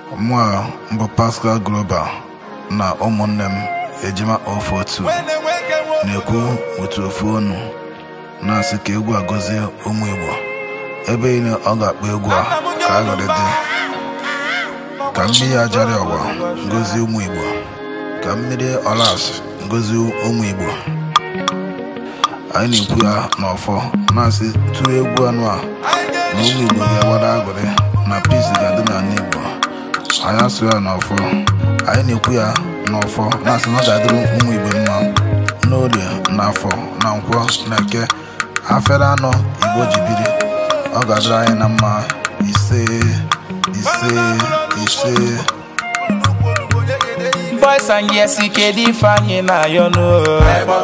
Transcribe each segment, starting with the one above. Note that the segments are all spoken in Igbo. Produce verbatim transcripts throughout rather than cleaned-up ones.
Mwa mbo Pascal Global na ụmụnne m ejima ofu otu na-ekwu otu ofu onu na-asị ka egwu a gọzie ụmụ Igbo ebe ile ọ ga-akpọ egwu a ka aghọrị dị ka mmiri ajari ọwa gọzie ụmụ Igbo ka mmiri ọlas gọzie ụmụ Igbo. Anyị na-ekwu ya n'ọfọ na-asị tụrụ egwu anụ a na ụmụ Igbo ga-agbada aghọrị na peace ga-adị n'ala Igbo. Anyị asụ ya n'ọfọ, anyị na-ekwu ya n'ọfọ na-asị na ọ ga-adịrị ụmụ Igbo mma n'orie n'afọ na nkwọ na eke afere anọ Igbo ji biri, ọ ga-adịrị anyị na mma ise ise ise. Boys and yes, he can define you now, you know.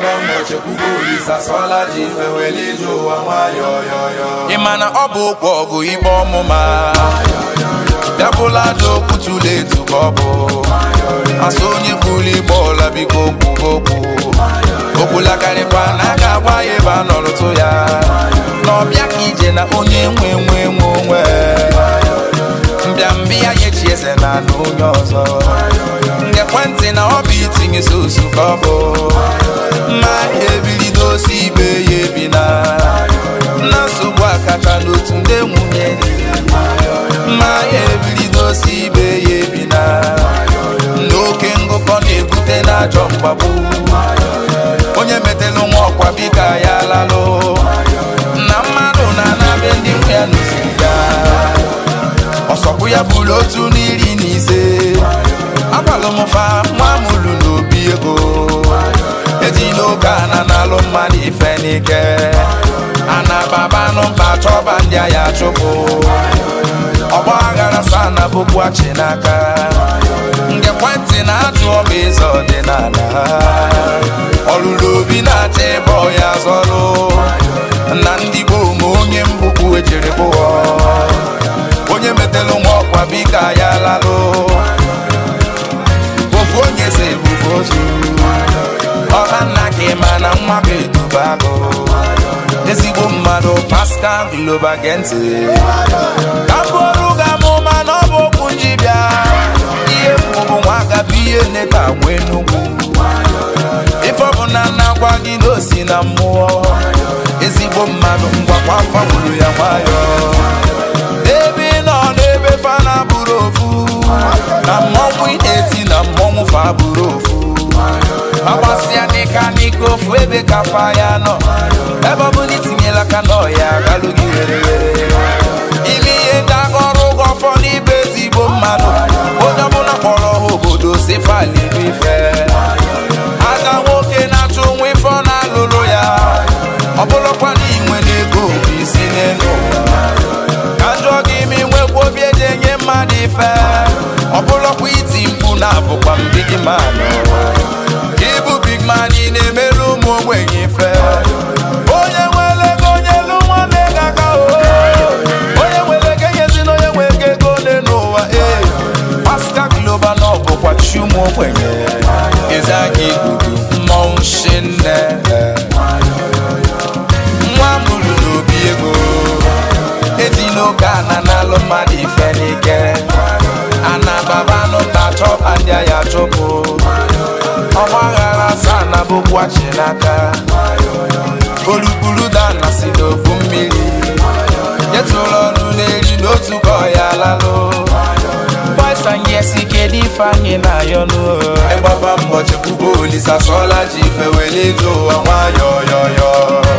Imana obu kwogu ibo muma. Dabula joku tule tu bobo. Asonye kuli bola biko kuboku. Okula karepa naga waye ba noluto ya. No biaki jena onye mwe mwe mwe. Mbia yechieze na nunyozo. Ngekwenti na obi tinye susu kobo. Ma ebili dosi be yebina. Nasu wakaka notu nde munyeni. Ma ebili dosi be yebina. Noke ngoko negute na jombabu. Onye metelu mwokwa bika ya lalo. Na manu na nabendi mwe nusiga. Osoku ya bulotu niri nise. Apalomufa mwamulu n'obi ego. Eji n'oga na nalo mmali ifenike. Ana baba n'mba choba ndị ya chukwu. Ọgba aghara sana bụkwa Chinaka. Ngekwenti na ajụ ọba eze ọdịnala. Ọlụlụ obi na-acha ebe ọya zọlụ. Na ndị gboo onye mbukwu ejiri bụọ. Onye metelu nwọkwa bika ya lalụ. Ofu onye se ebubo ozu. Ọha nna gị mana nwa bụ edubago. Ezigbo mmadụ Pascal Global gente. Ka mkpụrụ ga-amụma na ọ bụ okwu njibịa. Ihe kwụbụ nwa gabi ihe neta nwe n'ugwu. Ife ọbụla na-agwa gị n'osi na mmụọ. Ezigbo mmadụ ngwakwa afọ gburu ya nwayọ. Ebe nọ n'ebe fa na bụrụ ofu. Na mmọnwụ eti na mmọnwụ fa bụrụ ofu. Agbasịa n'ịka n'ike ofu ebe ka fa ya nọ. Ebe ọ bụ n'itinyela ka nọ ya galụ gị were were. Ime ihe ndị agọrụ ụgwọ fọ n'ibe ezigbo mmadụ. Onye ọbụla kpọrọ ha obodo si fa liri ife. Aga nwoke na-achụ nwa ife ọ na-alụrụ ya. Ọ bụrụkwa na inwe n'ego bụ isi n'elu. Ka njọ gị ma inwekwa obi eji enye mmadụ ife. Ọ bụrụkwa iti mkpu na-abụkwa mbigi manụ. Ibu big man ị na-emere ụmụ ogbenye ife. Onye nwere ego onye elu nwa mega ka o. Onye nwere ego enyezi na onye nwere ego ole n'ụwa. Pascal Global na ọ bụkwa chi ụmụ ogbenye. Eze aka igudu mmọnwụ shinne. Nwa mụrụ n'obi ego. Eji n'oge ana n'alụ mmadụ ife n'ike. Ana baba n'ụta chọba ndị ya chụpụ. Ọgba aghara sana bụkwa Chinaka. Olukulu dana si n'ofu mmiri. Nyetụrụ ọnụ n'eri n'otu ka ọ ya lalụ. Boys and yes, he can define you now, you know. Egbaba mbọ chekwubo olisa sọla ji ife wele jo nwa yo yo yo.